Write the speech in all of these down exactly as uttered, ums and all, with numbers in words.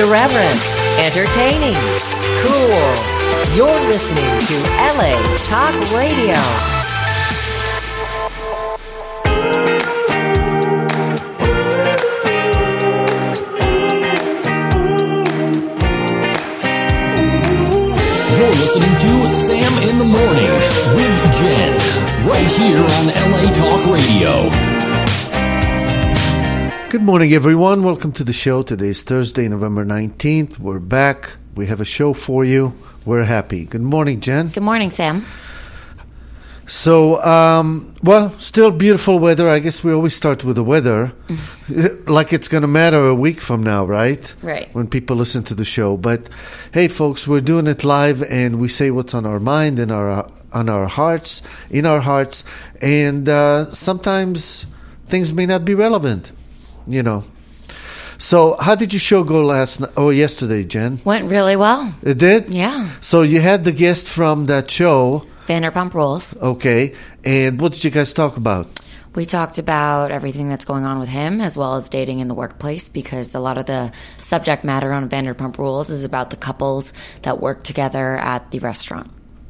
Irreverent, entertaining, cool. You're listening to L A Talk Radio. You're listening to Sam in the Morning with Jen, right here on L A Talk Radio. Good morning, everyone. Welcome to the show. Today is Thursday, November nineteenth. We're back. We have a show for you. We're happy. Good morning, Jen. Good morning, Sam. So, um, well, still beautiful weather. I guess we always start with the weather. Like it's going to matter a week from now, right? Right. When people listen to the show. But, hey, folks, we're doing it live, and we say what's on our mind and our on our hearts, in our hearts. And uh, sometimes things may not be relevant. You know. So, how did your show go last night? Oh, yesterday, Jen. Went really well. It did? Yeah. So, you had the guest from that show. Vanderpump Rules. Okay. And what did you guys talk about? We talked about everything that's going on with him, as well as dating in the workplace, because a lot of the subject matter on Vanderpump Rules is about the couples that work together at the restaurant.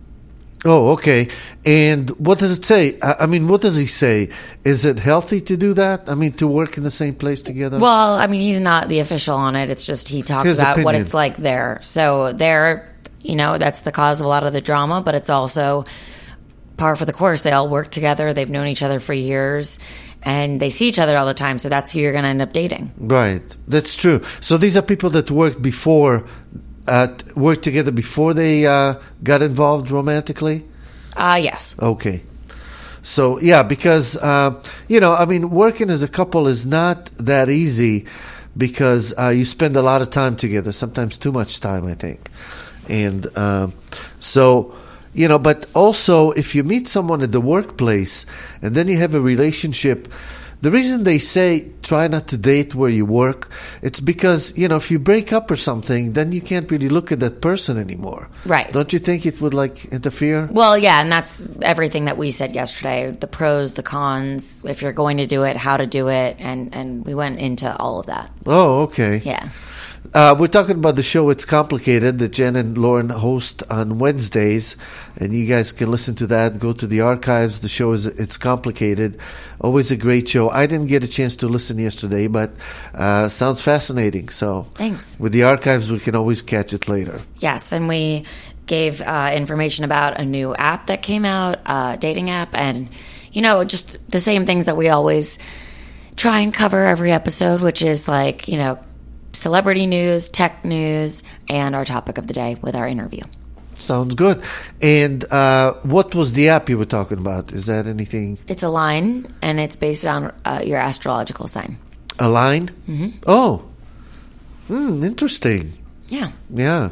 Oh, okay. And what does it say? I mean, what does he say? Is it healthy to do that? I mean, to work in the same place together? Well, I mean, he's not the official on it. It's just he talks His about opinion. what it's like there. So there, you know, that's the cause of a lot of the drama, but it's also par for the course. They all work together. They've known each other for years, and they see each other all the time. So that's who you're going to end up dating. Right. That's true. So these are people that worked before... Uh, worked together before they uh, got involved romantically? Uh, yes. Okay. So, yeah, because, uh, you know, I mean, working as a couple is not that easy because uh, you spend a lot of time together, sometimes too much time, I think. And uh, so, you know, but also if you meet someone at the workplace and then you have a relationship, the reason they say try not to date where you work, it's because, you know, if you break up or something, then you can't really look at that person anymore. Right. Don't you think it would, like, interfere? Well, yeah, and that's everything that we said yesterday, the pros, the cons, if you're going to do it, how to do it, and, and we went into all of that. Oh, okay. Yeah. Uh, we're talking about the show It's Complicated that Jen and Lauren host on Wednesdays, and you guys can listen to that. Go to the archives. The show is It's Complicated. Always a great show. I didn't get a chance to listen yesterday, but uh, sounds fascinating. So thanks. With the archives, we can always catch it later. Yes, and we gave uh, information about a new app that came out, uh, dating app, and, you know, just the same things that we always try and cover every episode, which is like, you know, celebrity news, tech news, and our topic of the day with our interview. Sounds good. And uh, what was the app you were talking about? Is that anything? It's a line, and it's based on uh, your astrological sign. A line? Mm-hmm. Oh. Hmm, interesting. Yeah. Yeah.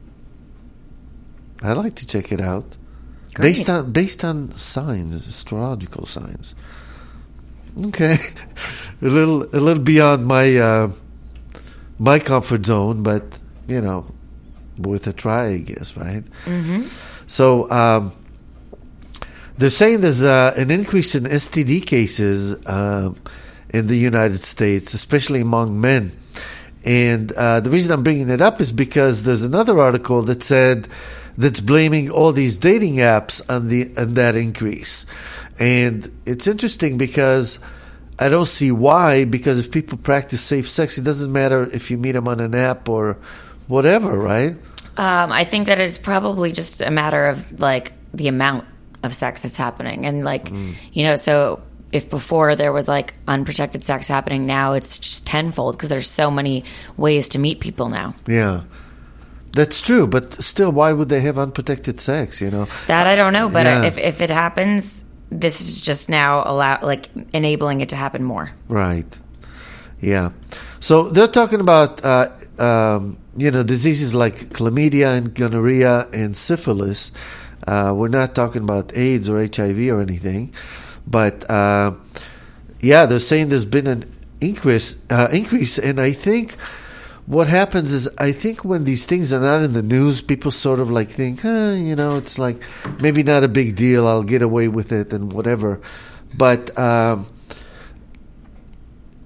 I'd like to check it out. Great. Based on based on signs, astrological signs. Okay. a little a little beyond my... Uh, my comfort zone, but, you know, worth a try, I guess, right? Mm-hmm. So, um, they're saying there's uh, an increase in S T D cases uh, in the United States, especially among men. And uh, the reason I'm bringing it up is because there's another article that said that's blaming all these dating apps on the on that increase. And it's interesting because I don't see why, because if people practice safe sex, it doesn't matter if you meet them on an app or whatever, right? Um, I think that it's probably just a matter of, like, the amount of sex that's happening. And, like, mm. you know, so if before there was, like, unprotected sex happening, now it's just tenfold because there's so many ways to meet people now. Yeah. That's true, but still, why would they have unprotected sex, you know? That I don't know, but yeah. if if it happens... This is just now allow, like enabling it to happen more. Right. Yeah. So they're talking about, uh, um, you know, diseases like chlamydia and gonorrhea and syphilis. Uh, we're not talking about AIDS or H I V or anything. But, uh, yeah, they're saying there's been an increase, uh, increase. And I think what happens is, I think when these things are not in the news, people sort of like think, huh, you know, it's like maybe not a big deal. I'll get away with it and whatever. But, um,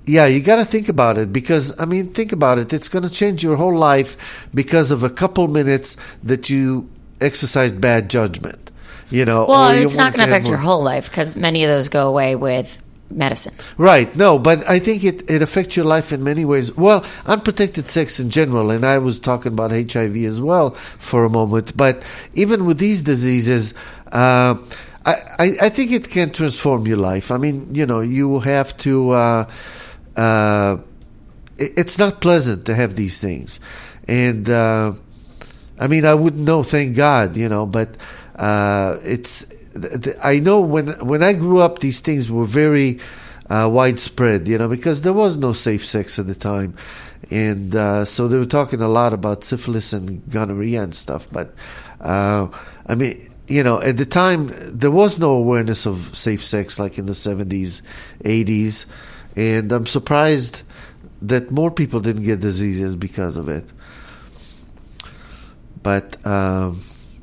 yeah, you got to think about it because, I mean, think about it. It's going to change your whole life because of a couple minutes that you exercised bad judgment. You know, well, or you it's not wanted going to have affect your more- whole life because many of those go away with medicine. Right. No, but I think it, it affects your life in many ways. Well, unprotected sex in general, and I was talking about H I V as well for a moment, but even with these diseases, uh, I, I, I think it can transform your life. I mean, you know, you have to, uh, uh, it, it's not pleasant to have these things. And, uh, I mean, I wouldn't know, thank God, you know, but uh, it's, I know when when I grew up, these things were very uh, widespread, you know, because there was no safe sex at the time, and uh, so they were talking a lot about syphilis and gonorrhea and stuff. But uh, I mean, you know, at the time there was no awareness of safe sex like in the seventies, eighties, and I'm surprised that more people didn't get diseases because of it. But um,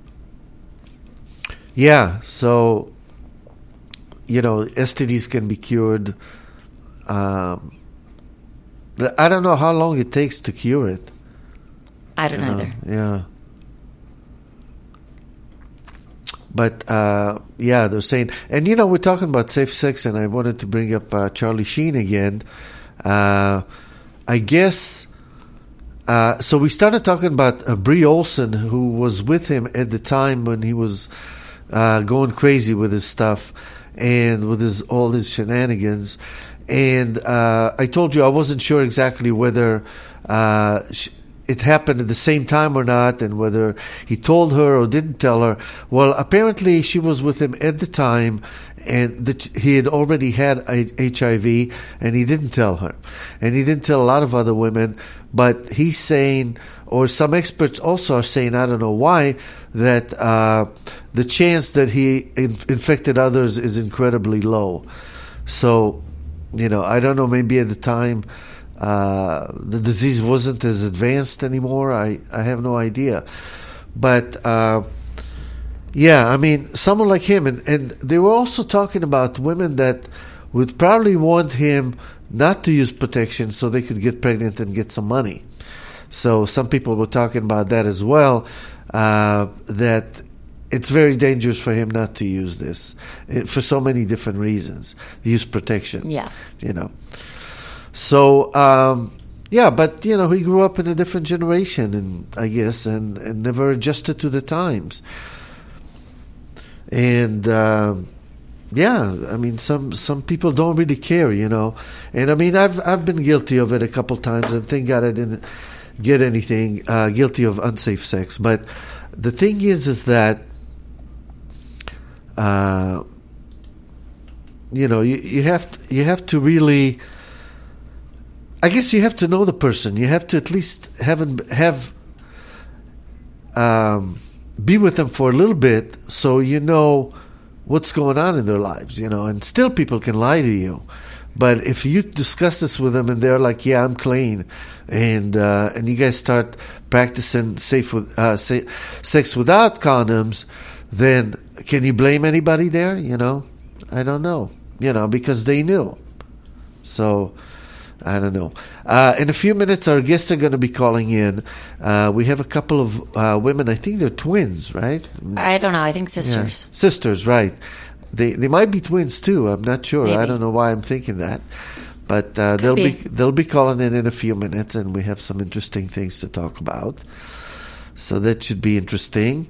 yeah, so, you know, S T Ds can be cured. Um, I don't know how long it takes to cure it. I don't you know? either. Yeah. But, uh, yeah, they're saying, and, you know, we're talking about safe sex, and I wanted to bring up uh, Charlie Sheen again. Uh, I guess, uh, so we started talking about uh, Brie Olson, who was with him at the time when he was uh, going crazy with his stuff and with his all his shenanigans. And uh, I told you I wasn't sure exactly whether uh, sh- it happened at the same time or not, and whether he told her or didn't tell her. Well, apparently she was with him at the time, and that he had already had H I V, and he didn't tell her. And he didn't tell a lot of other women, but he's saying, or some experts also are saying, I don't know why, that uh, the chance that he in- infected others is incredibly low. So, you know, I don't know, maybe at the time uh, the disease wasn't as advanced anymore. I, I have no idea. But, uh, yeah, I mean, someone like him, and, and they were also talking about women that would probably want him not to use protection so they could get pregnant and get some money. So some people were talking about that as well, uh, that it's very dangerous for him not to use this it, for so many different reasons. Use protection. Yeah. You know. So, um, yeah, but, you know, he grew up in a different generation, and I guess, and, and never adjusted to the times. And, um, yeah, I mean, some some people don't really care, you know. And, I mean, I've I've been guilty of it a couple times, and thank God I didn't get anything, uh, guilty of unsafe sex. But the thing is, is that, uh, you know, you, you have to, you have to really, I guess you have to know the person. You have to at least have have um, be with them for a little bit, so you know what's going on in their lives. You know, and still people can lie to you. But if you discuss this with them and they're like, "Yeah, I'm clean," and uh, and you guys start practicing safe with uh, sa- sex without condoms, then can you blame anybody there? You know, I don't know. You know, because they knew. So I don't know. Uh, in a few minutes, our guests are going to be calling in. Uh, we have a couple of uh, women. I think they're twins, right? I don't know. I think Yeah. sisters. Sisters, right. They they might be twins too. I'm not sure. Maybe. I don't know why I'm thinking that. But uh, they'll be. be. they'll be calling in in a few minutes, and we have some interesting things to talk about. So that should be interesting.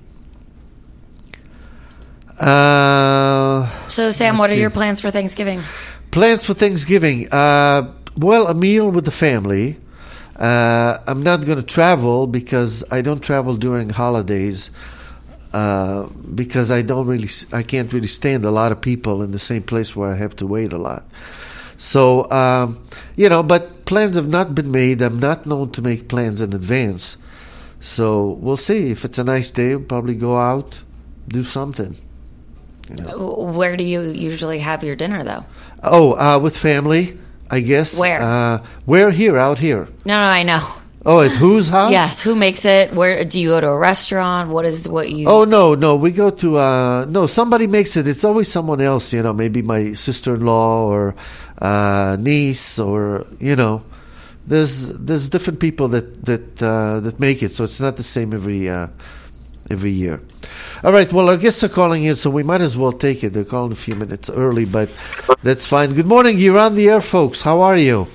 Uh, So, Sam, let's what are see. your plans for Thanksgiving? Plans for Thanksgiving. Uh, well, a meal with the family. Uh, I'm not going to travel because I don't travel during holidays. Uh, because I don't really, I can't really stand a lot of people in the same place where I have to wait a lot. So, um, you know, but plans have not been made. I'm not known to make plans in advance. So we'll see. If it's a nice day, we'll probably go out, do something. You know. Where do you usually have your dinner, though? Oh, uh, with family, I guess. Where? Uh, we're here, out here. No, no, I know. Oh, at whose house? Yes, who makes it? Where do you go to a restaurant? What is what you? Oh no, no, we go to uh, no. Somebody makes it. It's always someone else, you know. Maybe my sister-in-law or uh, niece, or you know, there's there's different people that that uh, that make it. So it's not the same every uh, every year. All right. Well, our guests are calling in, so we might as well take it. They're calling a few minutes early, but that's fine. Good morning. You're on the air, folks. How are you?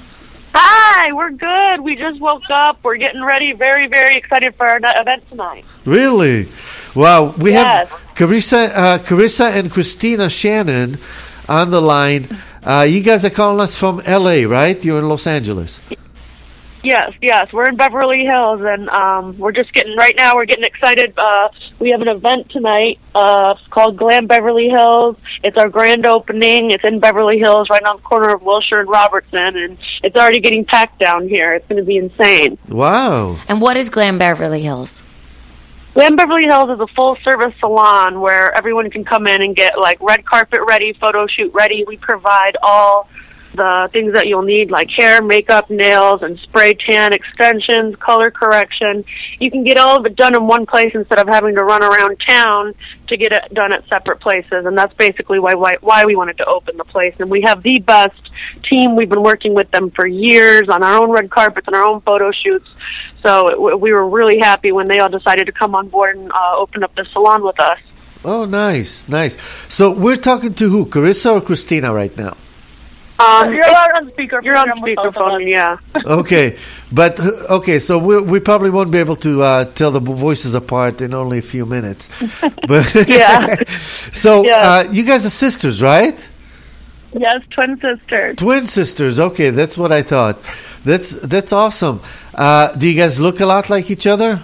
Hi, we're good. We just woke up. We're getting ready. Very, very excited for our ni- event tonight. Really? Wow. We Yes. have Carissa, uh, Carissa and Christina Shannon on the line. Uh, you guys are calling us from L A, right? You're in Los Angeles. Yes, yes. We're in Beverly Hills, and um, we're just getting, right now, we're getting excited. Uh, we have an event tonight uh, called Glam Beverly Hills. It's our grand opening. It's in Beverly Hills, right on the corner of Wilshire and Robertson, and it's already getting packed down here. It's going to be insane. Wow. And what is Glam Beverly Hills? Glam Beverly Hills is a full-service salon where everyone can come in and get, like, red carpet ready, photo shoot ready. We provide all the things that you'll need, like hair, makeup, nails, and spray tan, extensions, color correction. You can get all of it done in one place instead of having to run around town to get it done at separate places. And that's basically why why, why we wanted to open the place. And we have the best team. We've been working with them for years on our own red carpets and our own photo shoots. So it, we were really happy when they all decided to come on board and uh, open up the salon with us. Oh, nice, nice. So we're talking to who, Carissa or Christina right now? Um, you're on speakerphone. You're on speakerphone, yeah. Okay, but uh, okay, so we we probably won't be able to uh, tell the voices apart in only a few minutes. But Yeah. So Yeah. uh, you guys are sisters, right? Yes, twin sisters. Twin sisters. Okay, that's what I thought. That's that's awesome. Uh, do you guys look a lot like each other?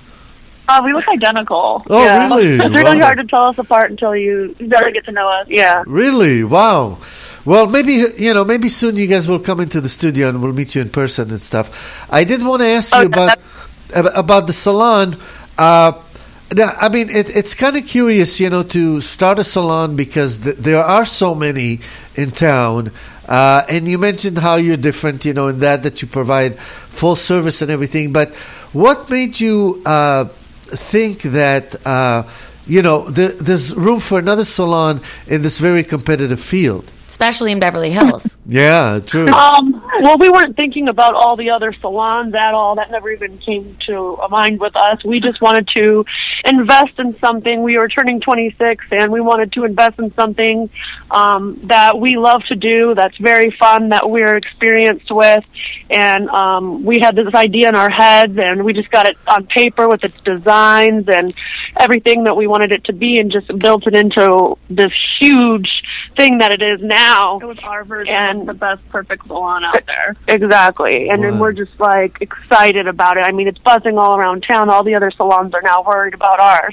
Uh, we look identical. Oh, Yeah. really? It's really Wow. hard to tell us apart until you Really get to know us. Yeah. Really? Wow. Well, maybe, you know, maybe soon you guys will come into the studio and we'll meet you in person and stuff. I did want to ask you Okay. about ab- about the salon. Uh, now, I mean, it, it's kind of curious, you know, to start a salon because th- there are so many in town. Uh, and you mentioned how you're different, you know, in that that you provide full service and everything. But what made you uh, think that, uh, you know, there, there's room for another salon in this very competitive field? Especially in Beverly Hills. Yeah, true. Um, well, we weren't thinking about all the other salons at all. That never even came to mind with us. We just wanted to invest in something. We were turning twenty-six, and we wanted to invest in something um, that we love to do, that's very fun, that we're experienced with. And um, we had this idea in our heads, and we just got it on paper with its designs and everything that we wanted it to be, and just built it into this huge thing that it is now. It was our version And- of the best perfect salon out there. Exactly. And then Wow. we're just like excited about it. I mean, it's buzzing all around town. All the other salons are now worried about ours.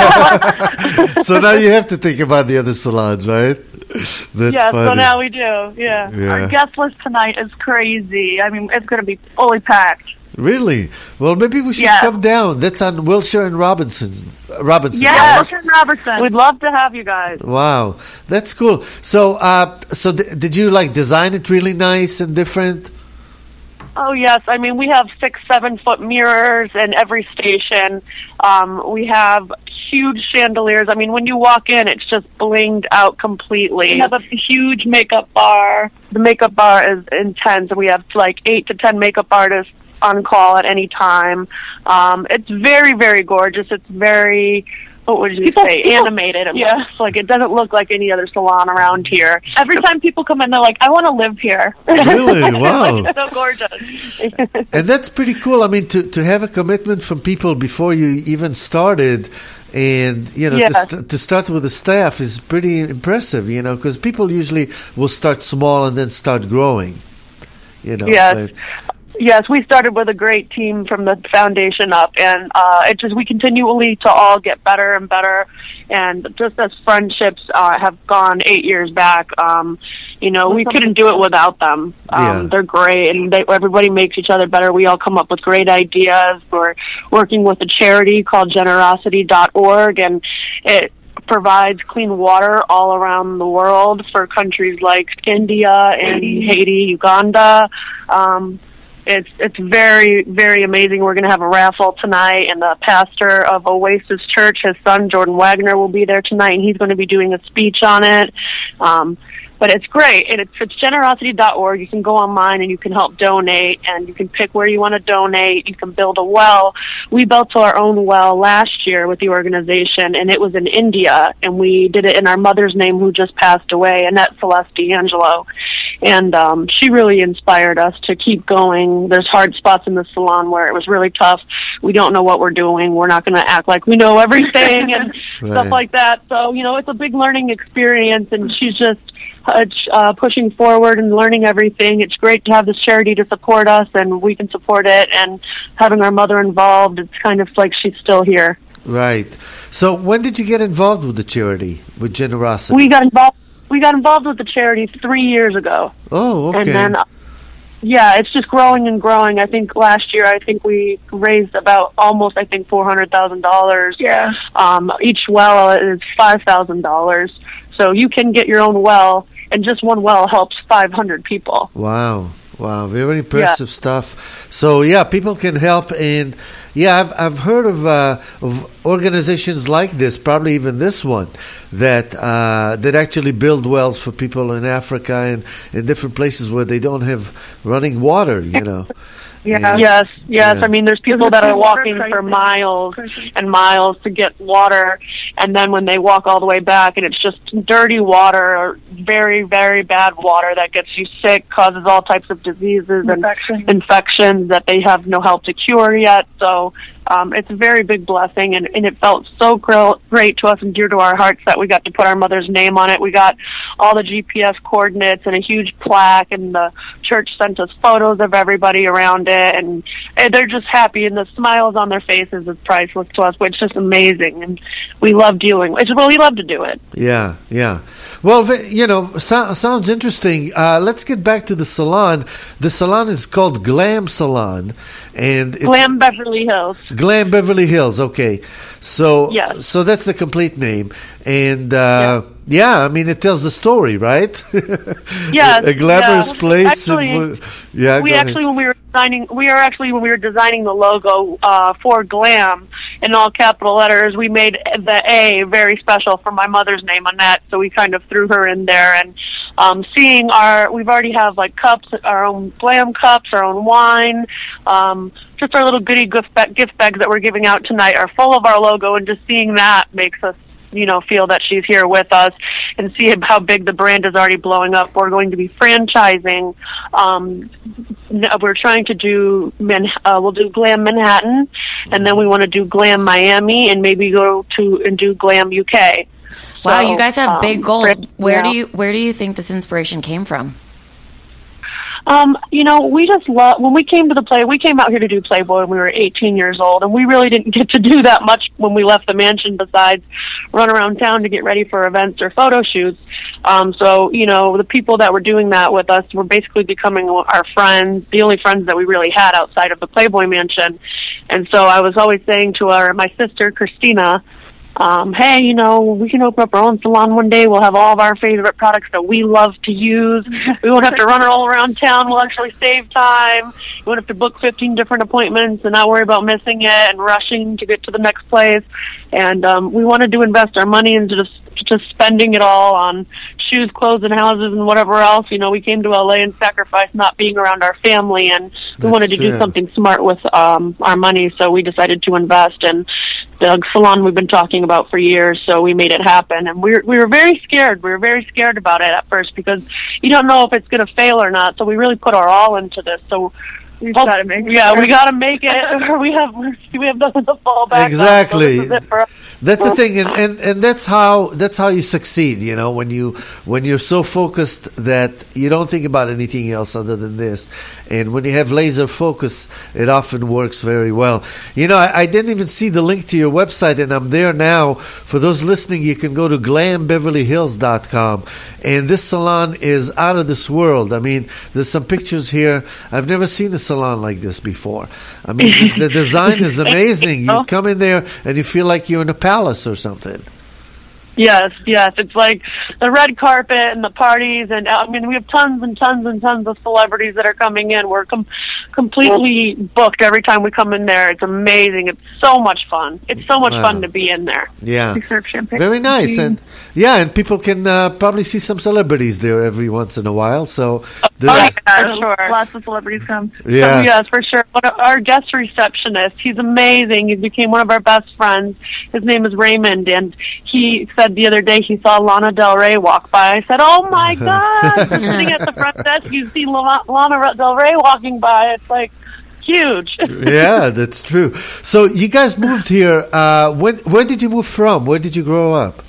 So now you have to think about the other salons, right? That's Yeah, so funny. now we do. Yeah. Yeah. Our guest list tonight is crazy. I mean, it's going to be fully packed. Really? Well, maybe we should Yeah. come down. That's on Wilshire and Robinson's. Robinson. Yeah, right? Wilshire Robertson. We'd love to have you guys. Wow, that's cool. So, uh, so th- did you like design it really nice and different? Oh, yes. I mean, we have six, seven foot mirrors in every station. Um, we have huge chandeliers. I mean, when you walk in, it's just blinged out completely. We have a huge makeup bar. The makeup bar is intense, and we have like eight to ten makeup artists on call at any time. Um, it's very, very gorgeous. It's very, what would you People- say, people- animated. It yeah. looks like it doesn't look like any other salon around here. Every time people come in, they're like, I want to live here. Really? Wow. Like, it's so gorgeous. And that's pretty cool. I mean, to, to have a commitment from people before you even started, and you know, Yes. to, st- to start with the staff is pretty impressive. You know, because people usually will start small and then start growing. You know. Yes. but- Yes, we started with a great team from the foundation up, and uh, it just we continually to all get better and better, and just as friendships uh, have gone eight years back, um, you know, we couldn't do it without them. Um, Yeah. They're great, and they, everybody makes each other better. We all come up with great ideas. We're working with a charity called generosity dot org, and it provides clean water all around the world for countries like India and Haiti, Uganda. Um, It's it's very, very amazing. We're going to have a raffle tonight, and the pastor of Oasis Church, his son, Jordan Wagner, will be there tonight, and he's going to be doing a speech on it. Um, but it's great, and it's, it's generosity dot org. You can go online, and you can help donate, and you can pick where you want to donate. You can build a well. We built our own well last year with the organization, and it was in India, and we did it in our mother's name, who just passed away, Annette Celeste D'Angelo. And um, she really inspired us to keep going. There's hard spots in the salon where it was really tough. We don't know what we're doing. We're not going to act like we know everything and Right. stuff like that. So, you know, it's a big learning experience, and she's just uh, uh, pushing forward and learning everything. It's great to have this charity to support us, and we can support it. And having our mother involved, it's kind of like she's still here. Right. So when did you get involved with the charity, with Generosity? We got involved. We got involved with the charity three years ago. Oh, okay. And then, uh, yeah, it's just growing and growing. I think last year, I think we raised about almost, I think, four hundred thousand dollars. Yeah. Um, each well is five thousand dollars. So you can get your own well, and just one well helps five hundred people. Wow. Wow, very impressive yeah. stuff. So yeah, people can help, and yeah, I've I've heard of uh, of organizations like this, probably even this one, that uh, that actually build wells for people in Africa and in different places where they don't have running water. You know. Yeah. And, yes, yes. yeah. I mean, there's people that are walking for miles and miles to get water, and then when they walk all the way back, and it's just dirty water, or very, very bad water that gets you sick, causes all types of diseases and Infection. infections that they have no help to cure yet. So um, it's a very big blessing, and, and it felt so gr- great to us and dear to our hearts that we got to put our mother's name on it. We got all the G P S coordinates and a huge plaque, and the church sent us photos of everybody around it, and, and they're just happy, and the smiles on their faces is priceless to us, which is just amazing, and we love dealing. It's well, we love to do it. Yeah, yeah. Well, v- you know, so- sounds interesting. Uh, let's get back to the salon. The salon is called Glam Salon, and it's Glam Beverly Hills. Glam Beverly Hills. Okay, so Yes. so that's the complete name, and uh, yeah. I mean, it tells the story, right? Yes, a glamorous yeah. place. Actually, and, yeah, we go ahead. actually when we were designing we are actually when we were designing the logo uh for Glam in all capital letters, we made the A very special for my mother's name, Annette, so we kind of threw her in there. And um seeing our we've already have like cups, our own Glam cups, our own wine, um just our little goodie gift bag, gift bags that we're giving out tonight are full of our logo, and just seeing that makes us, you know, feel that she's here with us, and see how big the brand is already blowing up. We're going to be franchising. Um, we're trying to do, Man- uh, we'll do Glam Manhattan, and then we want to do Glam Miami, and maybe go to and do Glam U K. Wow, So, you guys have um, big goals. fran- Where yeah. do you where do you think this inspiration came from? Um, you know, we just love, when we came to the play, we came out here to do Playboy when we were eighteen years old, and we really didn't get to do that much when we left the mansion besides run around town to get ready for events or photo shoots. Um, so, you know, the people that were doing that with us were basically becoming our friends, the only friends that we really had outside of the Playboy mansion. And so I was always saying to our, my sister, Christina, Um, hey, you know, we can open up our own salon one day. We'll have all of our favorite products that we love to use. We won't have to run all around town. We'll actually save time. We won't have to book fifteen different appointments and not worry about missing it and rushing to get to the next place. And um, we wanted to invest our money into just, just spending it all on shoes, clothes, and houses and whatever else. You know, we came to L A and sacrificed not being around our family, and we That's wanted to do true. something smart with um, our money, so we decided to invest. And the salon we've been talking about for years, so we made it happen. And we were, we were very scared. We were very scared about it at first, because you don't know if it's going to fail or not. So we really put our all into this. So We've hope- got to make yeah, sure. we got to make it. we have we have nothing to fall back on. Exactly. So this is it for us. That's the thing, and, and, and that's how that's how you succeed. You know, when you when you're so focused that you don't think about anything else other than this, and when you have laser focus, it often works very well. You know, I, I didn't even see the link to your website, and I'm there now. For those listening, you can go to glam beverly hills dot com, and this salon is out of this world. I mean, there's some pictures here. I've never seen a salon like this before. I mean, the, the design is amazing. You come in there and you feel like you're in a palace or something. Yes, yes. It's like the red carpet and the parties, and I mean, we have tons and tons and tons of celebrities that are coming in. We're com- completely booked every time we come in there. It's amazing. It's so much fun. It's so much Wow. fun to be in there. Yeah, We serve champagne. very nice, and yeah, and people can uh, probably see some celebrities there every once in a while. So, the- Oh, yeah, Yeah, for sure. Lots of celebrities come. yeah, Oh, yes, for sure. One of our guest receptionist, he's amazing. He became one of our best friends. His name is Raymond, and he said the other day he saw Lana Del Rey walk by. I said, "Oh my God!" Sitting at the front desk, you see La- Lana Del Rey walking by. It's like huge. yeah, that's true. So, you guys moved here. Uh, when where did you move from? Where did you grow up?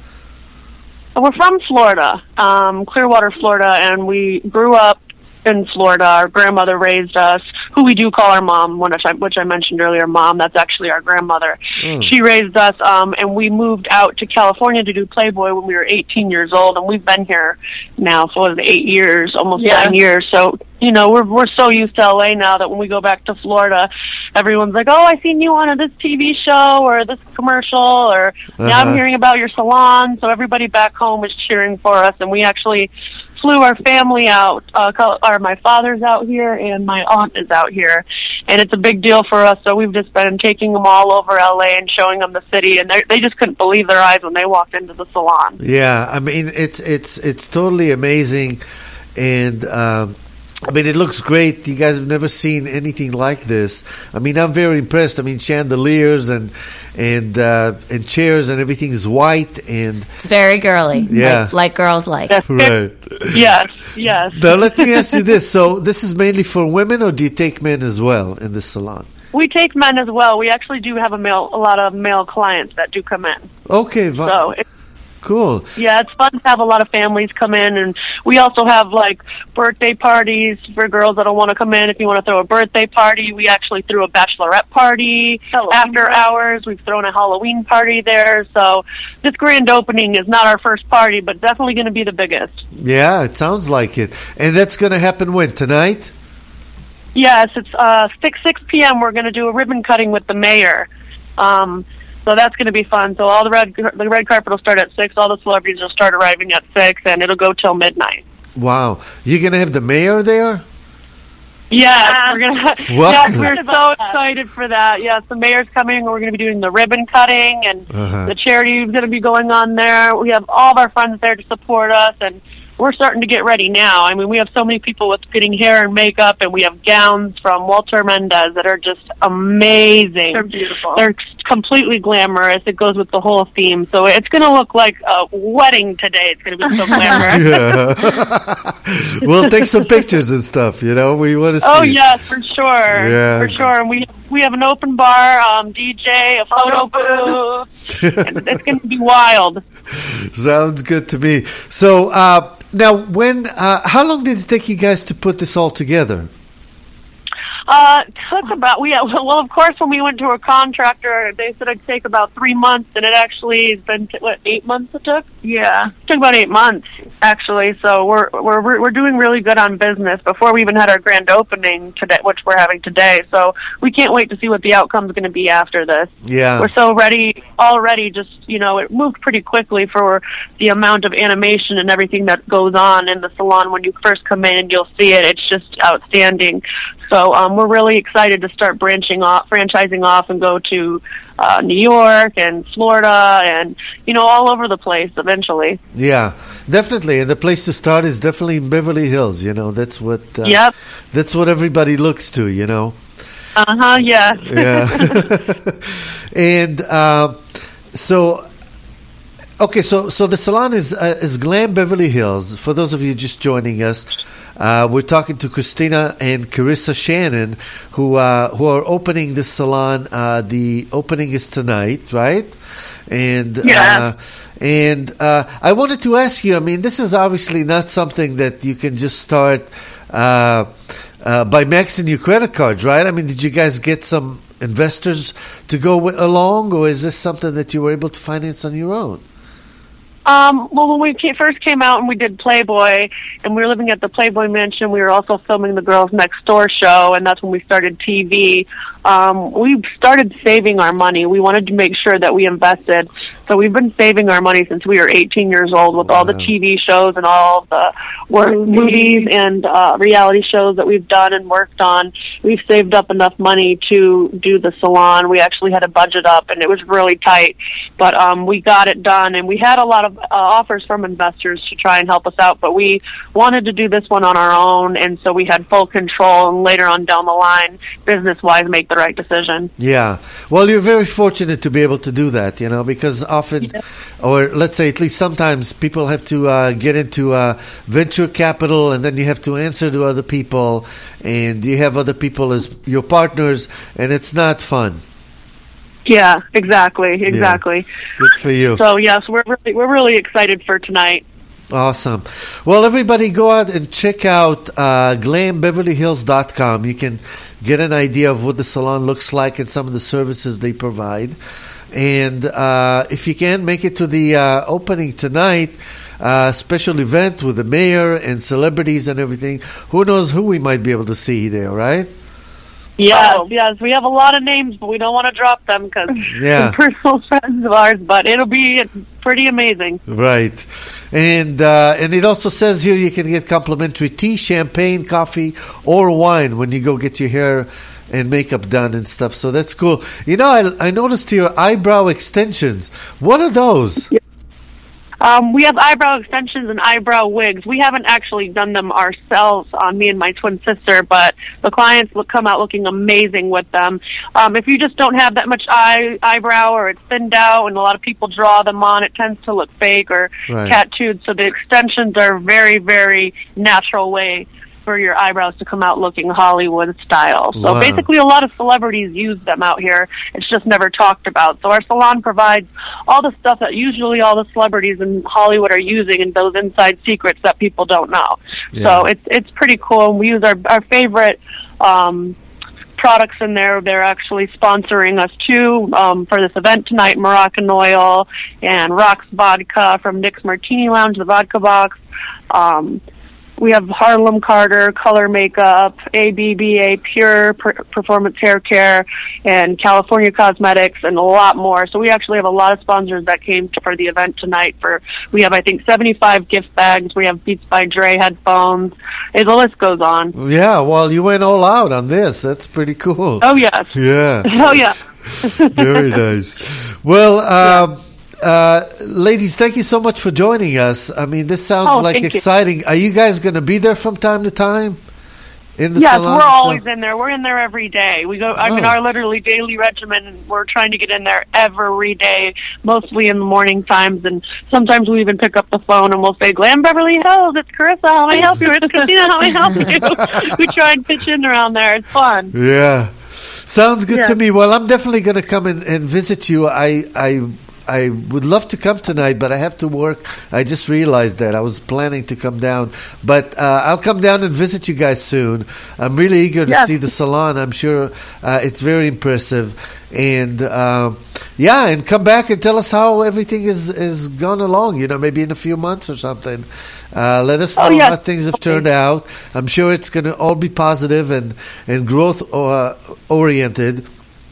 We're from Florida, um, Clearwater, Florida, and we grew up in Florida. Our grandmother raised us, who we do call our mom, which I, which I mentioned earlier, Mom. That's actually our grandmother. Mm. She raised us, um, and we moved out to California to do Playboy when we were eighteen years old, and we've been here now for eight years, almost Yeah. nine years. So, you know, we're we're so used to L A now that when we go back to Florida, everyone's like, "Oh, I seen you on this T V show or this commercial," or "Now Uh-huh. I'm hearing about your salon." So everybody back home is cheering for us, and we actually flew our family out. Uh, col- or my father's out here, and my aunt is out here, and it's a big deal for us. So we've just been taking them all over L A and showing them the city, and they they just couldn't believe their eyes when they walked into the salon. Yeah, I mean it's it's it's totally amazing, and um, I mean it looks great. You guys have never seen anything like this. I mean I'm very impressed. I mean chandeliers and and uh, and chairs and everything is white and It's very girly. Yeah. Like, like girls like. Yes, right. yes, yes. Now let me ask you this: so this is mainly for women, or do you take men as well in this salon? We take men as well. We actually do have a male, a lot of male clients that do come in. Okay, va- So it's cool. Yeah, it's fun to have a lot of families come in, and we also have like birthday parties for girls that don't want to come in. If you want to throw a birthday party, we actually threw a bachelorette party after hours. We've thrown a Halloween party there. So this grand opening is not our first party, but definitely going to be the biggest. Yeah, it sounds like it. And that's going to happen when? Tonight? Yes, it's uh, six six p.m. We're going to do a ribbon cutting with the mayor. Um, So that's going to be fun. So all the red the red carpet will start at six. All the celebrities will start arriving at six, and it'll go till midnight. Wow. You're going to have the mayor there? Yeah, we're gonna. What? Yeah, we're so excited for that. Yes, the mayor's coming. We're going to be doing the ribbon cutting, and Uh-huh. the charity is going to be going on there. We have all of our friends there to support us, and we're starting to get ready now. I mean, we have so many people with getting hair and makeup, and we have gowns from Walter Mendez that are just amazing. They're beautiful. They're completely glamorous. It goes with the whole theme. So it's going to look like a wedding today. It's going to be so glamorous. Yeah. We'll take some pictures and stuff, you know. We want to see. Oh yes, for sure, Yeah. for sure. And we we have an open bar, um, D J, a photo booth, and it's going to be wild. Sounds good to me. So, uh, now, when, uh, how long did it take you guys to put this all together? Uh, took about we well, of course, when we went to a contractor, they said it'd take about three months, and it actually has been t- what eight months. It took. Yeah. It took about eight months actually. So we're we're we're doing really good on business before we even had our grand opening today, which we're having today. So we can't wait to see what the outcome is going to be after this. Yeah. We're so ready already. Just you know, it moved pretty quickly for the amount of animation and everything that goes on in the salon. When you first come in and you'll see it, it's just outstanding. So um, we're really excited to start branching off, franchising off, and go to uh, New York and Florida, and you know, all over the place eventually. Yeah, definitely. And the place to start is definitely in Beverly Hills. You know, that's what. Uh, Yep. That's what everybody looks to. You know. Uh huh. Yeah. Yeah. And uh, so, okay, so so the salon is uh, is Glam Beverly Hills. For those of you just joining us, uh, we're talking to Christina and Carissa Shannon, who uh, who are opening this salon. Uh, the opening is tonight, right? And Yeah. uh, and uh, I wanted to ask you. I mean, this is obviously not something that you can just start uh, uh, by maxing your credit cards, right? I mean, did you guys get some investors to go with, along, or is this something that you were able to finance on your own? Um, well, when we came, first came out and we did Playboy, and we were living at the Playboy Mansion, we were also filming the Girls Next Door show, and that's when we started T V. Um, we started saving our money. We wanted to make sure that we invested So we've been saving our money since we were eighteen years old with all the T V shows and all of the work, movies and uh, reality shows that we've done and worked on. We've saved up enough money to do the salon. We actually had a budget up, and it was really tight, but um, we got it done. And we had a lot of uh, offers from investors to try and help us out, but we wanted to do this one on our own, and so we had full control. And later on down the line, business-wise, make the right decision. Yeah. Well, you're very fortunate to be able to do that, you know, because often, yeah. or let's say at least sometimes, people have to uh, get into uh, venture capital, and then you have to answer to other people, and you have other people as your partners, and it's not fun. Yeah, exactly, exactly. Yeah. Good for you. So yes, we're really, we're really excited for tonight. Awesome. Well, everybody go out and check out uh, glam beverly hills dot com. You can get an idea of what the salon looks like and some of the services they provide. And uh, if you can, make it to the uh, opening tonight, uh, special event with the mayor and celebrities and everything. Who knows who we might be able to see there, right? Yes, oh. yes. We have a lot of names, but we don't want to drop them because yeah. they're personal friends of ours, but it'll be pretty amazing. Right. And uh, and it also says here you can get complimentary tea, champagne, coffee, or wine when you go get your hair and makeup done and stuff. So that's cool. You know, I, I noticed here eyebrow extensions. What are those? Yeah. Um, we have eyebrow extensions and eyebrow wigs. We haven't actually done them ourselves on me and my twin sister, but the clients will come out looking amazing with them. Um, if you just don't have that much eye, eyebrow or it's thinned out and a lot of people draw them on, it tends to look fake or right. tattooed. So the extensions are a very, very natural way for your eyebrows to come out looking Hollywood style. So wow. basically a lot of celebrities use them out here. It's just never talked about. So our salon provides all the stuff that usually all the celebrities in Hollywood are using and those inside secrets that people don't know. Yeah. So it's it's pretty cool. And we use our, our favorite um, products in there. They're actually sponsoring us too um, for this event tonight, Moroccan Oil and Rock's Vodka from Nick's Martini Lounge, the vodka box. Um, We have Harlem Carter, Color Makeup, A B B A Pure per- Performance Hair Care, and California Cosmetics, and a lot more. So we actually have a lot of sponsors that came to, for the event tonight. For we have, I think, seventy-five gift bags. We have Beats by Dre headphones. And the list goes on. Yeah, well, you went all out on this. That's pretty cool. Oh, yes. Yeah. Oh, yeah. Very nice. Well, um, yeah. Uh, ladies, thank you so much for joining us. I mean, this sounds oh, like exciting. You. Are you guys going to be there from time to time? In the yes, salon we're itself? always in there. We're in there every day. We go. I oh. mean, our literally daily regimen. We're trying to get in there every day, mostly in the morning times, and sometimes we even pick up the phone and we'll say, "Glam Beverly Hills, it's Carissa. How may I help you? It's Christina. How may I help you?" We try and pitch in around there. It's fun. Yeah, sounds good yeah. to me. Well, I'm definitely going to come and, and visit you. I I. I would love to come tonight, but I have to work. I just realized that. I was planning to come down. But uh, I'll come down and visit you guys soon. I'm really eager to yes. see the salon. I'm sure uh, it's very impressive. And, uh, yeah, and come back and tell us how everything is, is gone along, you know, maybe in a few months or something. Uh, let us know oh, yes. how things have turned out. I'm sure it's going to all be positive and, and growth uh, oriented.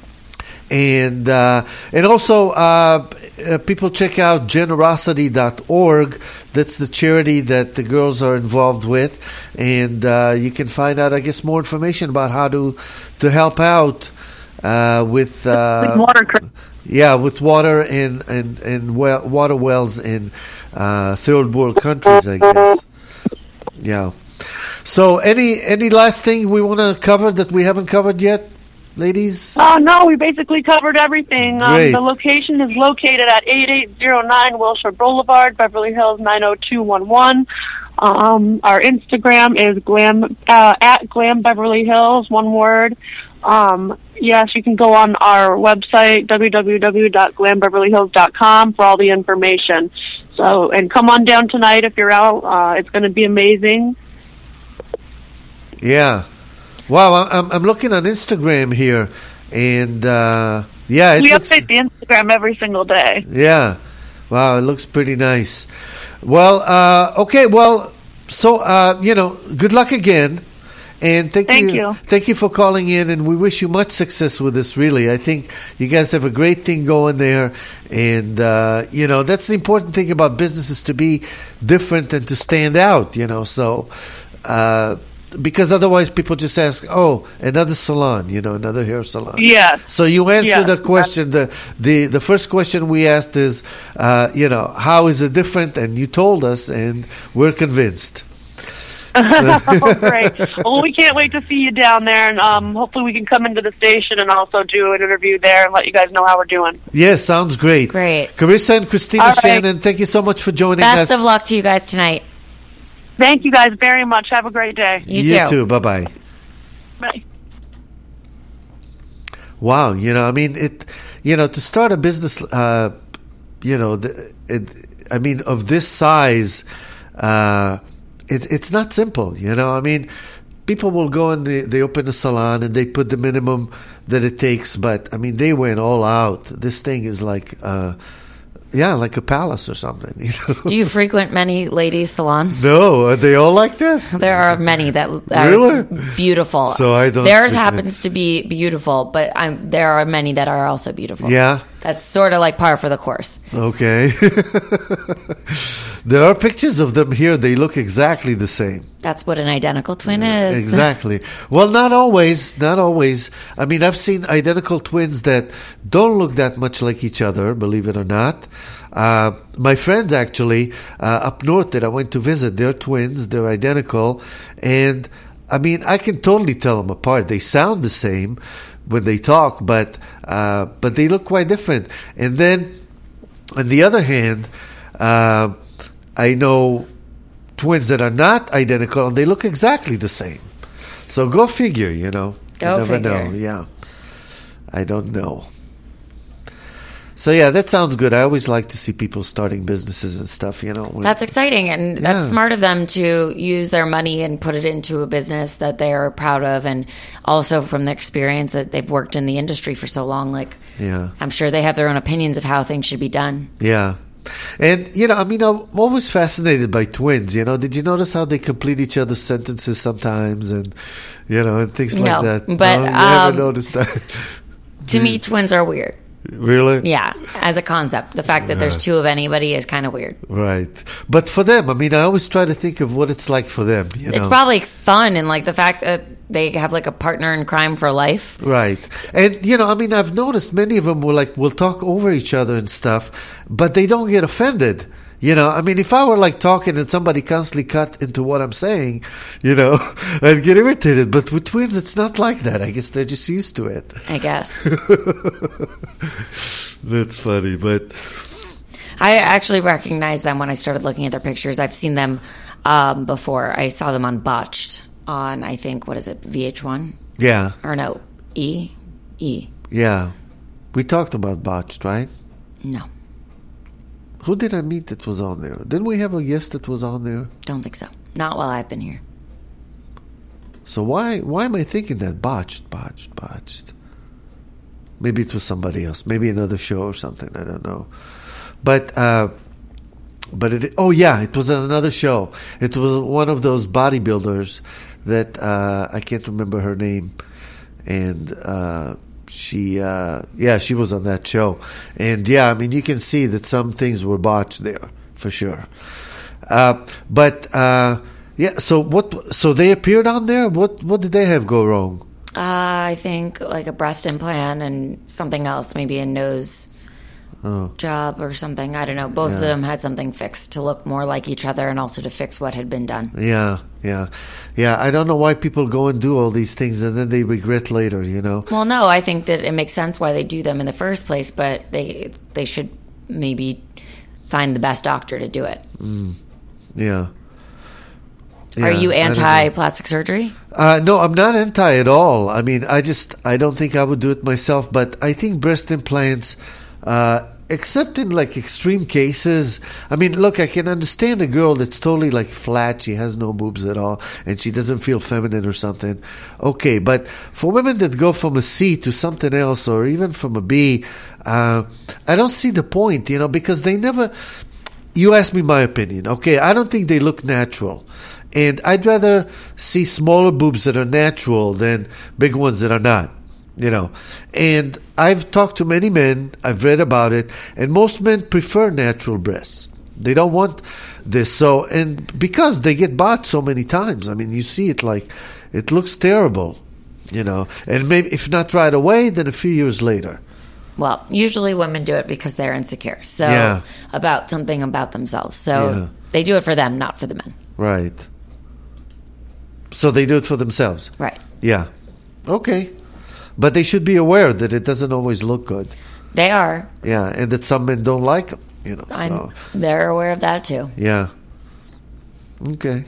And uh, and also, uh, uh, people check out generosity dot org. That's the charity that the girls are involved with. And uh, you can find out, I guess, more information about how to to help out uh, with, uh, with water. Yeah, with water and, and, and well, water wells in uh, third world countries, I guess. Yeah. So any any last thing we want to cover that we haven't covered yet? Ladies? Oh, uh, no, we basically covered everything. Um, Great. The location is located at eighty-eight oh nine Wilshire Boulevard, Beverly Hills nine oh two one one. Um, our Instagram is glam uh, at Glam Beverly Hills, one word. Um, yes, you can go on our website, w w w dot glam beverly hills dot com, for all the information. So, and come on down tonight if you're out. Uh, it's going to be amazing. Yeah. Wow, I'm I'm looking on Instagram here, and uh, yeah, it we looks, update the Instagram every single day. Yeah, wow, it looks pretty nice. Well, uh, okay, well, so uh, you know, good luck again, And thank, Thank you, you. thank you for calling in, and we wish you much success with this. Really, I think you guys have a great thing going there, and uh, you know that's the important thing about businesses, to be different and to stand out. You know, so uh, because otherwise people just ask, "Oh, another salon," you know, another hair salon. Yes. So you answered Yes. the question. The, the the first question we asked is, uh, you know, how is it different? And you told us, and we're convinced. Oh, great. Well, we can't wait to see you down there, and um, hopefully we can come into the station and also do an interview there and let you guys know how we're doing. Yes, sounds great. Great. Carissa and Christina All right. Shannon, thank you so much for joining us. Best of luck to you guys tonight. Thank you guys very much. Have a great day. You, You too. too. Bye bye. Bye. Wow, you know, I mean, it. You know, to start a business, uh, you know, the, it, I mean, of this size, uh, it, it's not simple. You know, I mean, people will go and they, they open a salon and they put the minimum that it takes, but I mean, they went all out. This thing is like, uh, yeah, like a palace or something. You know? Do you frequent many ladies' salons? No, are they all like this? There are many that are Really? beautiful. So I don't Theirs frequent. happens to be beautiful, but I'm, there are many that are also beautiful. Yeah. That's sort of like par for the course. Okay. There are pictures of them here. They look exactly the same. That's what an identical twin is. Exactly. Well, not always. Not always. I mean, I've seen identical twins that don't look that much like each other, believe it or not. Uh, my friends, actually, uh, up north that I went to visit, they're twins. They're identical. And, I mean, I can totally tell them apart. They sound the same when they talk, but uh, but they look quite different. And then, on the other hand, uh, I know twins that are not identical, and they look exactly the same. So go figure, you know. Go you never figure. know. Yeah. I don't know. So, yeah, that sounds good. I always like to see people starting businesses and stuff, you know. when- That's exciting, and Yeah. that's smart of them to use their money and put it into a business that they are proud of, and also from the experience that they've worked in the industry for so long. Like, Yeah. I'm sure they have their own opinions of how things should be done. Yeah. And, you know, I mean, I'm always fascinated by twins, you know. Did you notice how they complete each other's sentences sometimes and, you know, and things like No, that? but, no, you haven't um, noticed that? To me, twins are weird. Really? Yeah, as a concept. The fact that there's two of anybody is kind of weird. Right. But for them, I mean, I always try to think of what it's like for them, you know. It's probably fun, and like the fact that they have like a partner in crime for life. Right. And, you know, I mean, I've noticed many of them will like, will talk over each other and stuff, but they don't get offended. You know, I mean, if I were like talking and somebody constantly cut into what I'm saying, you know, I'd get irritated. But with twins, it's not like that. I guess they're just used to it. I guess. That's funny, but I actually recognized them when I started looking at their pictures. I've seen them um, before. I saw them on Botched on, I think, what is it, V H one? yeah, Or no, E? E. yeah. We talked about Botched, right? No, Who did I meet that was on there? Didn't we have a guest that was on there? don't think so. Not while I've been here. So why why am I thinking that? Botched, botched, botched. Maybe it was somebody else. Maybe another show or something. I don't know. But uh, but it. Oh yeah, it was another show. It was one of those bodybuilders that uh, I can't remember her name, and uh, she uh, yeah she was on that show. And yeah, I mean you can see that some things were botched there for sure. Uh, but uh, yeah, so what? So they appeared on there. What what did they have go wrong? Uh, I think like a breast implant and something else, maybe a nose Oh. job or something. I don't know. Both of them had something fixed to look more like each other and also to fix what had been done. Yeah, yeah, yeah. I don't know why people go and do all these things and then they regret later. You know. Well, no, I think that it makes sense why they do them in the first place, but they they should maybe find the best doctor to do it. Yeah. Are Yeah, you I don't know. anti-plastic surgery? Uh, no, I'm not anti at all. I mean, I just, I don't think I would do it myself, but I think breast implants, uh, except in like extreme cases, I mean, look, I can understand a girl that's totally like flat, she has no boobs at all, and she doesn't feel feminine or something. Okay, but for women that go from a C to something else, or even from a B, uh, I don't see the point, you know, because they never, you asked me my opinion. Okay, I don't think they look natural. And I'd rather see smaller boobs that are natural than big ones that are not, you know. And I've talked to many men, I've read about it, and most men prefer natural breasts. They don't want this. So, and because they get bought so many times, I mean, you see it like, it looks terrible, you know. And maybe if not right away, then a few years later. Well, usually women do it because they're insecure. So, Yeah. about something about themselves. So, Yeah. they do it for them, not for the men. Right. So they do it for themselves. Right. Yeah. Okay. But they should be aware that it doesn't always look good. They are. Yeah, and that some men don't like them, you know. I'm, So, they're aware of that too. yeah. Okay.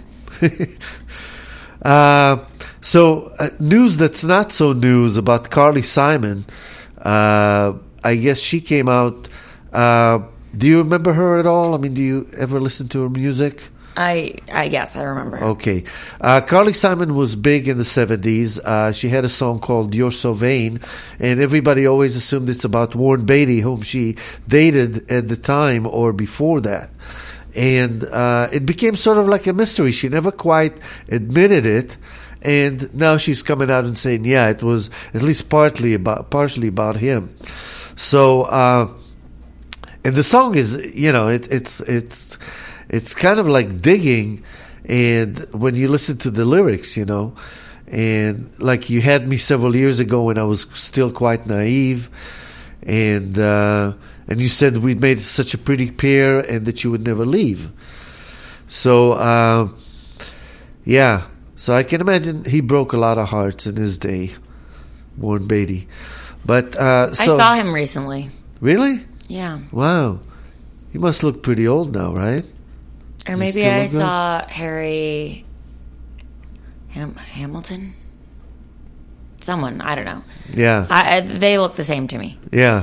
uh, so, uh, news that's not so news about Carly Simon. Uh, I guess she came out. Uh, do you remember her at all? I mean, do you ever listen to her music? I, I yes, I remember. Okay. Uh, Carly Simon was big in the seventies. Uh, she had a song called You're So Vain, and everybody always assumed it's about Warren Beatty, whom she dated at the time or before that. And uh, it became sort of like a mystery. She never quite admitted it. And now she's coming out and saying, yeah, it was at least partly about, partially about him. So, uh, and the song is, you know, it, it's, it's, it's kind of like digging. And when you listen to the lyrics, you know, and like you had me several years ago when I was still quite naive, and, uh, and you said we made such a pretty pair and that you would never leave. So, uh, yeah. So I can imagine he broke a lot of hearts in his day, Warren Beatty. But uh, so, I saw him recently. Really? Yeah. Wow. He must look pretty old now, right? Or Does he maybe still I look good? saw Harry Ham- Hamilton? Someone. I don't know. Yeah. I, I, they look the same to me. Yeah.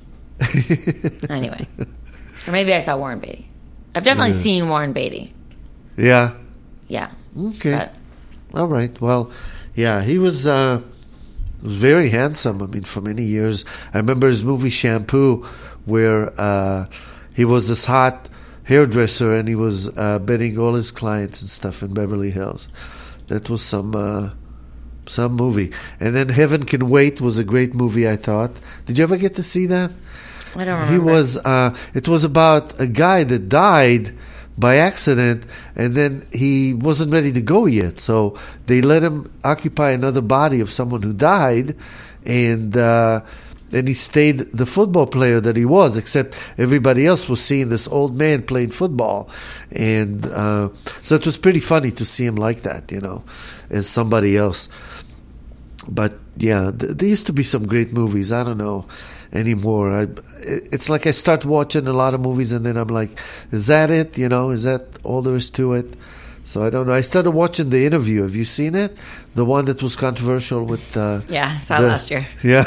Anyway. Or maybe I saw Warren Beatty. I've definitely Yeah. seen Warren Beatty. Yeah. Yeah. Okay. But All right. Well, yeah, he was uh, was very handsome. I mean, for many years. I remember his movie Shampoo, where uh, he was this hot hairdresser and he was uh, betting all his clients and stuff in Beverly Hills. That was some uh, some movie. And then Heaven Can Wait was a great movie, I thought. Did you ever get to see that? I don't remember. He was. Uh, it was about a guy that died by accident, and then he wasn't ready to go yet. So they let him occupy another body of someone who died, and uh, and he stayed the football player that he was, except everybody else was seeing this old man playing football. And uh, so it was pretty funny to see him like that, you know, as somebody else. But yeah, th- there used to be some great movies. I don't know anymore. I, it's like I start watching a lot of movies and then I'm like, is that it? You know, is that all there is to it? So I don't know. I started watching The Interview. Have you seen it? The one that was controversial with... Uh, Yeah, I saw it the- last year. Yeah.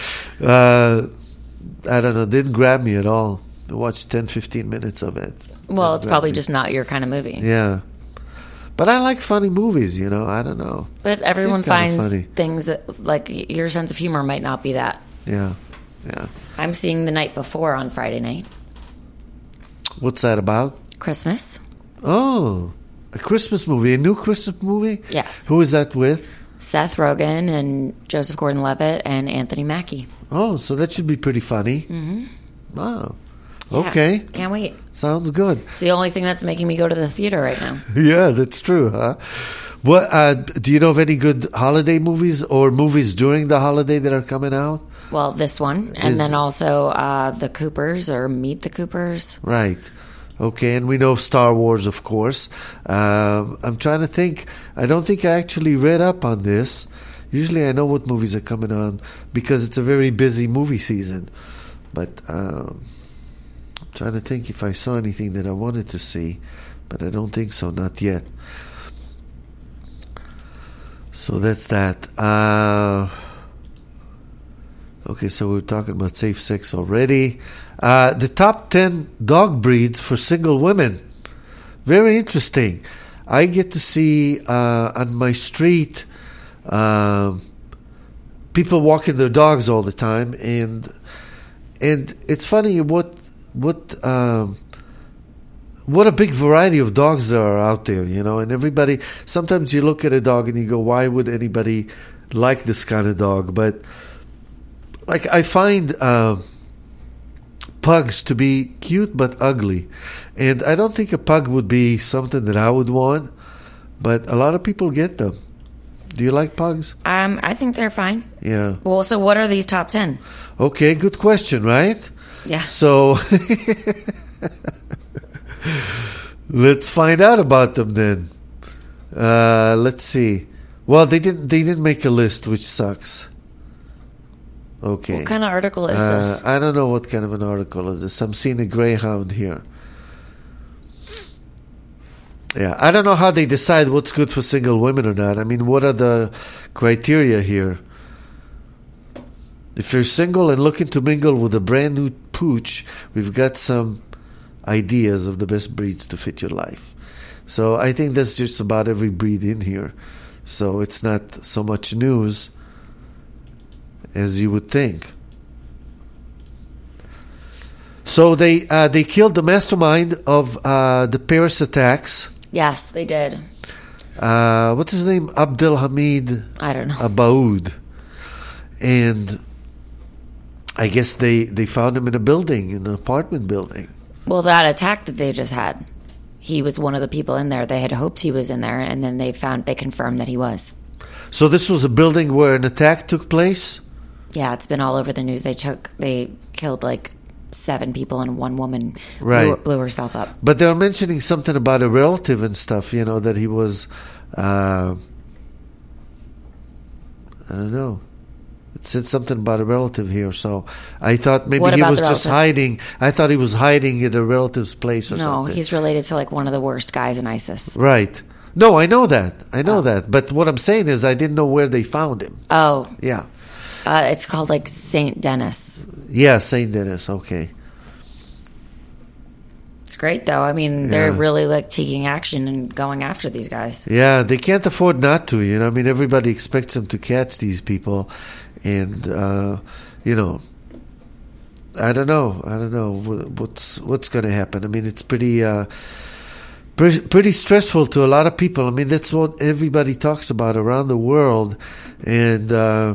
Uh, I don't know. Didn't grab me at all. I watched ten, fifteen minutes of it. Well, Didn't it's grab probably me. just not your kind of movie. Yeah. But I like funny movies, you know. I don't know. But everyone Seem kinda finds funny. things that, like, your sense of humor might not be that. Yeah. Yeah. I'm seeing The Night Before on Friday night. What's that about? Christmas. Oh, a Christmas movie, a new Christmas movie? Yes. Who is that with? Seth Rogen and Joseph Gordon-Levitt and Anthony Mackie. Oh, so that should be pretty funny. Mm-hmm. Wow. Yeah, Okay. Can't wait. Sounds good. It's the only thing that's making me go to the theater right now. Yeah, that's true, huh? What uh, do you know of any good holiday movies or movies during the holiday that are coming out? Well, this one. And Is- then also uh, The Coopers or Meet the Coopers. Right. Okay, and we know of Star Wars, of course. Um, I'm trying to think. I don't think I actually read up on this. Usually I know what movies are coming on because it's a very busy movie season. But um, I'm trying to think if I saw anything that I wanted to see. But I don't think so, not yet. So that's that. Uh, okay, so we were talking about safe sex already. Uh, the top ten dog breeds for single women. Very interesting. I get to see uh, on my street um, people walking their dogs all the time, and and it's funny what what um, what a big variety of dogs there are out there, you know. And everybody, sometimes you look at a dog and you go, why would anybody like this kind of dog? But like I find uh, pugs to be cute but ugly, and I don't think a pug would be something that I would want. But a lot of people get them. Do you like pugs? Um, I think they're fine. Yeah. Well, so what are these top ten? Okay, good question, right? Yeah. So let's find out about them then. Uh, let's see. Well, they didn't. They didn't make a list, which sucks. Okay. What kind of article is Uh, this? I don't know what kind of an article is this. I'm seeing a greyhound here. Yeah, I don't know how they decide what's good for single women or not. I mean, what are the criteria here? If you're single and looking to mingle with a brand new pooch, we've got some ideas of the best breeds to fit your life. So I think that's just about every breed in here. So it's not so much news as you would think. So they uh, they killed the mastermind of uh, the Paris attacks. Yes, they did. Uh, what's his name? Abdelhamid I don't know. Abaoud. And I guess they, they found him in a building, in an apartment building. Well, that attack that they just had, he was one of the people in there. They had hoped he was in there, and then they found they confirmed that he was. So this was a building where an attack took place? Yeah, it's been all over the news. They took, they killed like seven people and one woman Right. blew, blew herself up. But they were mentioning something about a relative and stuff, you know, that he was, uh, I don't know. It said something about a relative here, so I thought maybe What he about was the just relative? hiding. I thought he was hiding at a relative's place or No, something. he's related to like one of the worst guys in ISIS. Right. No, I know that. I know Oh. that. But what I'm saying is I didn't know where they found him. Oh, Yeah. uh, it's called like Saint Denis. Yeah, Saint Denis. Okay. It's great though. I mean, they're Yeah. really like taking action and going after these guys. Yeah, they can't afford not to. You know, I mean, everybody expects them to catch these people, and uh, you know, I don't know. I don't know wh- what's what's going to happen. I mean, it's pretty. Uh, Pretty, pretty stressful to a lot of people. I mean, that's what everybody talks about around the world. And, uh,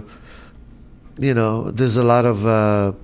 you know, there's a lot of uh,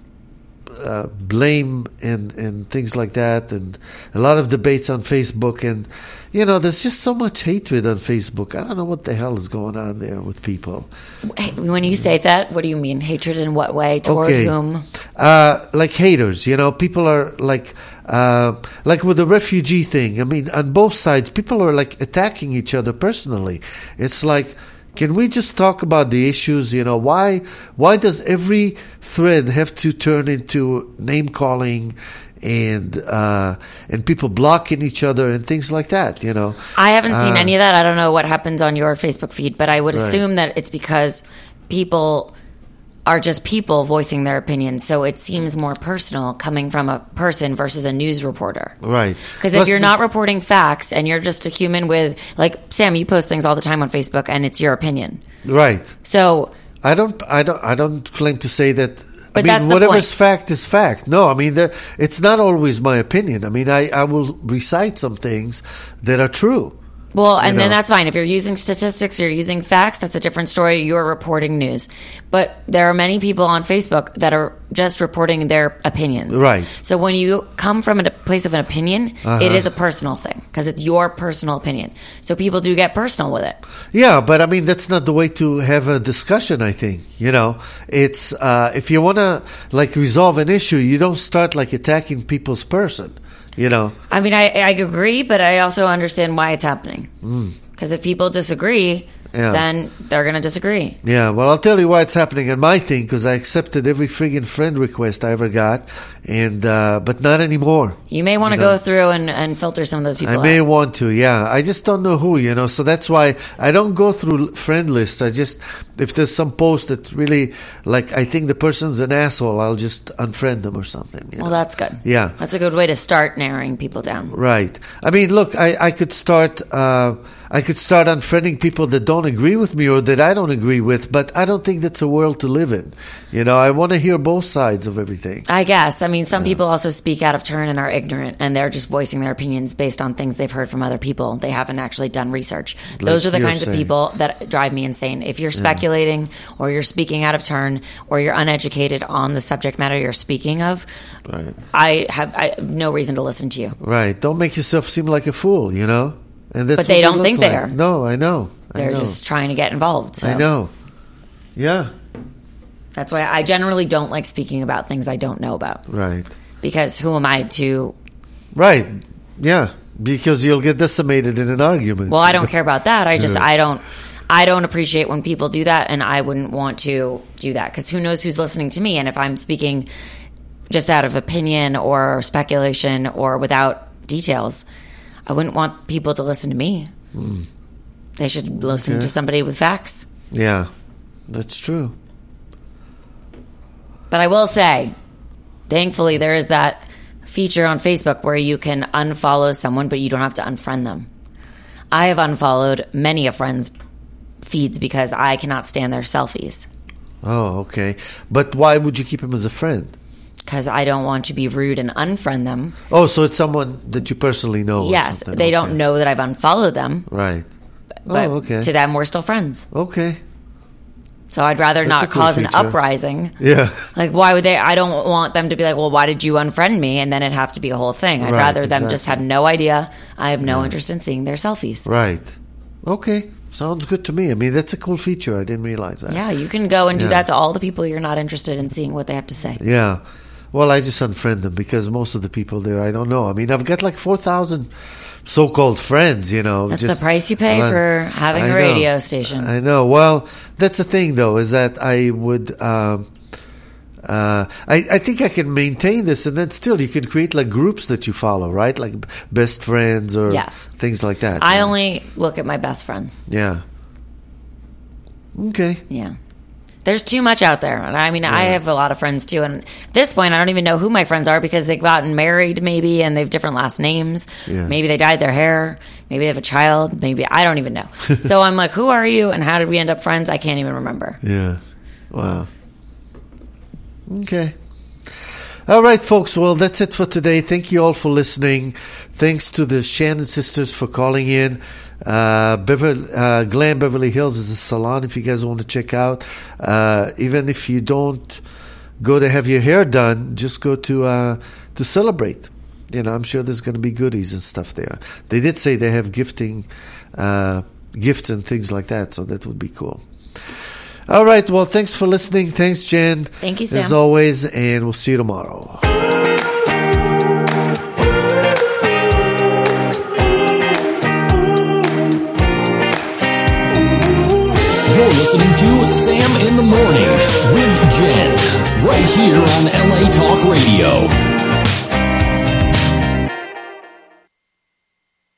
uh, blame and, and things like that. And a lot of debates on Facebook. And, you know, there's just so much hatred on Facebook. I don't know what the hell is going on there with people. Hey, when you say that, what do you mean? Hatred in what way? Toward Okay. whom? Uh, like haters, you know, people are like, uh, like with the refugee thing. I mean, on both sides, people are like attacking each other personally. It's like, can we just talk about the issues? You know, why, why does every thread have to turn into name calling and, uh, and people blocking each other and things like that, you know? I haven't seen Uh, any of that. I don't know what happens on your Facebook feed, but I would Right. assume that it's because people are just people voicing their opinions. So it seems more personal coming from a person versus a news reporter. Right. Because if Plus you're the- not reporting facts and you're just a human with, like, Sam, you post things all the time on Facebook and it's your opinion. Right. So, I don't, I don't, I don't claim to say that. But I mean, that's the whatever's point. fact is fact. No, I mean, there, it's not always my opinion. I mean, I, I will recite some things that are true. well, and You then know. that's fine. If you're using statistics, you're using facts, that's a different story. You're reporting news. But there are many people on Facebook that are just reporting their opinions. Right. So when you come from a place of an opinion, Uh-huh. it is a personal thing because it's your personal opinion. So people do get personal with it. Yeah, but I mean, that's not the way to have a discussion, I think. You know, it's, uh, if you want to, like, resolve an issue, you don't start, like, attacking people's person, you know? I mean, I, I agree, but I also understand why it's happening. Because if people disagree, Yeah. then they're going to disagree. Yeah, well, I'll tell you why it's happening on my thing, because I accepted every friggin' friend request I ever got, and uh, but not anymore. You may want to You know. go through and, and filter some of those people I may out. want to, yeah. I just don't know who, you know, so that's why I don't go through friend lists. I just, if there's some post that's really, like, I think the person's an asshole, I'll just unfriend them or something. You Well, know? that's good. Yeah. That's a good way to start narrowing people down. Right. I mean, look, I, I could start, uh, I could start unfriending people that don't agree with me or that I don't agree with, but I don't think that's a world to live in. You know, I want to hear both sides of everything. I guess. I mean, some yeah. people also speak out of turn and are ignorant, and they're just voicing their opinions based on things they've heard from other people. They haven't actually done research. Like Those are the kinds saying. of people that drive me insane. If you're speculating yeah. or you're speaking out of turn or you're uneducated on the subject matter you're speaking of, right. I have I have no reason to listen to you. Right. Don't make yourself seem like a fool, you know? And that's but they don't think like. they are. No, I know. I They're know. just trying to get involved. So. I know. Yeah. That's why I generally don't like speaking about things I don't know about. Right. Because who am I to... Right. Yeah. Because you'll get decimated in an argument. Well, I don't care about that. I just, I don't... I don't appreciate when people do that, and I wouldn't want to do that. Because who knows who's listening to me, and if I'm speaking just out of opinion or speculation or without details... I wouldn't want people to listen to me. Mm. They should listen okay. to somebody with facts. Yeah, that's true. But I will say, thankfully, there is that feature on Facebook where you can unfollow someone, but you don't have to unfriend them. I have unfollowed many of friends' feeds because I cannot stand their selfies. Oh, okay. But why would you keep him as a friend? Because I don't want to be rude and unfriend them. Oh, so it's someone that you personally know. Yes, they okay. don't know that I've unfollowed them. Right. But oh, okay. to them, we're still friends. Okay. So I'd rather That's not cool cause feature. an uprising. Yeah. Like, why would they? I don't want them to be like, well, why did you unfriend me? And then it'd have to be a whole thing. I'd right, rather them exactly. just have no idea. I have no yeah. interest in seeing their selfies. Right. Okay. Sounds good to me. I mean, that's a cool feature. I didn't realize that. Yeah, you can go and do yeah. that to all the people you're not interested in seeing what they have to say. Yeah. Well, I just unfriend them because most of the people there, I don't know. I mean, I've got like four thousand so-called friends, you know. That's just, the price you pay uh, for having I a know. radio station. I know. Well, that's the thing, though, is that I would... Um, uh, I, I think I can maintain this, and then still you can create like groups that you follow, right? Like best friends or yes. things like that. I yeah. only look at my best friends. Yeah. Okay. Yeah. There's too much out there. I mean, yeah. I have a lot of friends, too. And at this point, I don't even know who my friends are because they've gotten married, maybe, and they have different last names. Yeah. Maybe they dyed their hair. Maybe they have a child. Maybe I don't even know. So I'm like, who are you? And how did we end up friends? I can't even remember. Yeah. Wow. Okay. All right, folks. Well, that's it for today. Thank you all for listening. Thanks to the Shannon sisters for calling in. Uh, Beverly, uh, Glam Beverly Hills is a salon if you guys want to check out. Uh, even if you don't go to have your hair done, just go to uh, to celebrate. You know, I'm sure there's going to be goodies and stuff there. They did say they have gifting, uh, gifts and things like that, so that would be cool. All right, well, thanks for listening. Thanks, Jen. Thank you, Sam. As always, and we'll see you tomorrow. You're listening to Sam in the Morning with Jen, right here on L A Talk Radio.